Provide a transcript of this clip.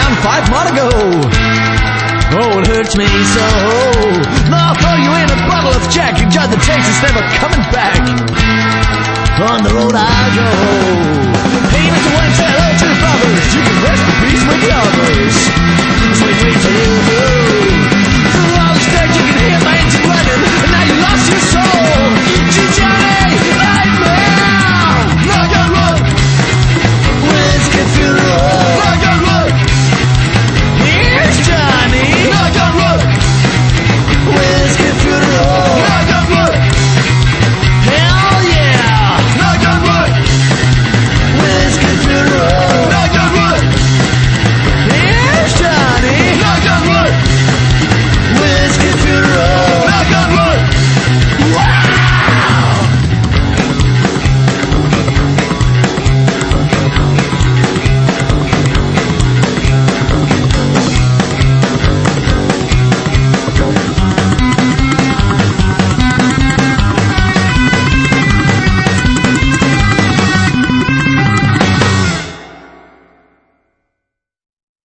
down 5 months ago. Oh, it hurts me so. Now I'll throw you in a bottle of Jack. You judge the taste is never coming back. On the road I go. Hey, Mr. One, say hello to the brothers. You can rest in peace with the others. Sweet dreams of you.